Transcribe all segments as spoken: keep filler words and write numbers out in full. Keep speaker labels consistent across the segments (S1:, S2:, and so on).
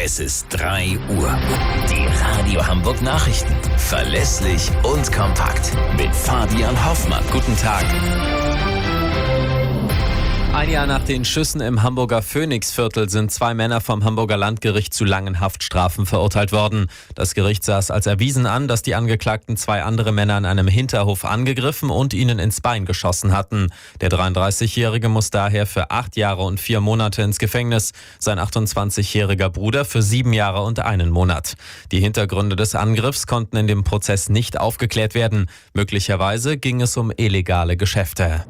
S1: Es ist drei Uhr. Die Radio Hamburg Nachrichten. Verlässlich und kompakt. Mit Fabian Hoffmann. Guten Tag.
S2: Ein Jahr nach den Schüssen im Hamburger Phoenixviertel sind zwei Männer vom Hamburger Landgericht zu langen Haftstrafen verurteilt worden. Das Gericht sah es als erwiesen an, dass die Angeklagten zwei andere Männer in einem Hinterhof angegriffen und ihnen ins Bein geschossen hatten. Der dreiunddreißigjährige muss daher für acht Jahre und vier Monate ins Gefängnis, sein achtundzwanzigjähriger Bruder für sieben Jahre und einen Monat. Die Hintergründe des Angriffs konnten in dem Prozess nicht aufgeklärt werden. Möglicherweise ging es um illegale Geschäfte.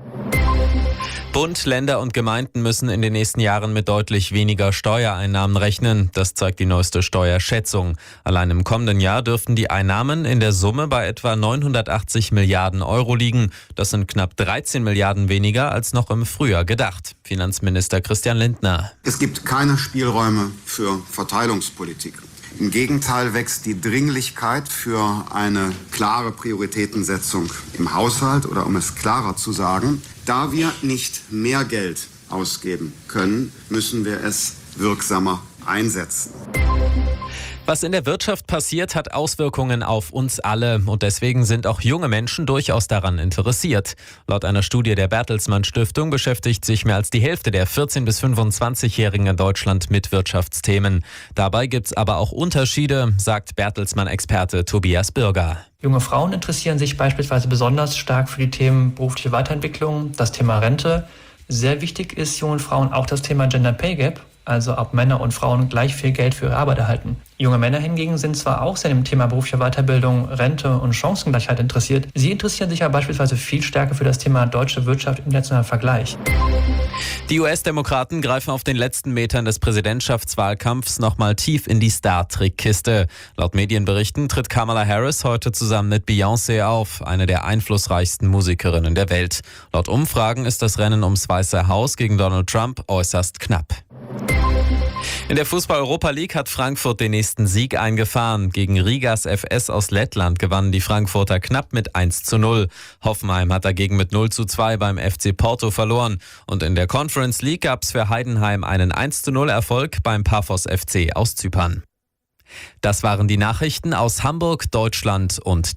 S2: Bund, Länder und Gemeinden müssen in den nächsten Jahren mit deutlich weniger Steuereinnahmen rechnen. Das zeigt die neueste Steuerschätzung. Allein im kommenden Jahr dürften die Einnahmen in der Summe bei etwa neunhundertachtzig Milliarden Euro liegen. Das sind knapp dreizehn Milliarden weniger als noch im Frühjahr gedacht. Finanzminister Christian Lindner.
S3: Es gibt keine Spielräume für Verteilungspolitik. Im Gegenteil wächst die Dringlichkeit für eine klare Prioritätensetzung im Haushalt oder um es klarer zu sagen, da wir nicht mehr Geld ausgeben können, müssen wir es wirksamer einsetzen.
S2: Was in der Wirtschaft passiert, hat Auswirkungen auf uns alle und deswegen sind auch junge Menschen durchaus daran interessiert. Laut einer Studie der Bertelsmann Stiftung beschäftigt sich mehr als die Hälfte der vierzehn- bis fünfundzwanzigjährigen in Deutschland mit Wirtschaftsthemen. Dabei gibt es aber auch Unterschiede, sagt Bertelsmann-Experte Tobias Bürger.
S4: Junge Frauen interessieren sich beispielsweise besonders stark für die Themen berufliche Weiterentwicklung, das Thema Rente. Sehr wichtig ist jungen Frauen auch das Thema Gender Pay Gap, also ob Männer und Frauen gleich viel Geld für ihre Arbeit erhalten. Junge Männer hingegen sind zwar auch sehr im Thema berufliche Weiterbildung, Rente und Chancengleichheit interessiert, sie interessieren sich aber beispielsweise viel stärker für das Thema deutsche Wirtschaft im internationalen Vergleich.
S2: Die U S-Demokraten greifen auf den letzten Metern des Präsidentschaftswahlkampfs nochmal tief in die Star-Trick-Kiste. Laut Medienberichten tritt Kamala Harris heute zusammen mit Beyoncé auf, eine der einflussreichsten Musikerinnen der Welt. Laut Umfragen ist das Rennen ums Weiße Haus gegen Donald Trump äußerst knapp. In der Fußball-Europa League hat Frankfurt den nächsten Sieg eingefahren. Gegen Rigas F S aus Lettland gewannen die Frankfurter knapp mit eins zu null. Hoffenheim hat dagegen mit null zu zwei beim F C Porto verloren. Und in der Conference League gab es für Heidenheim einen eins zu null Erfolg beim Paphos F C aus Zypern. Das waren die Nachrichten aus Hamburg, Deutschland und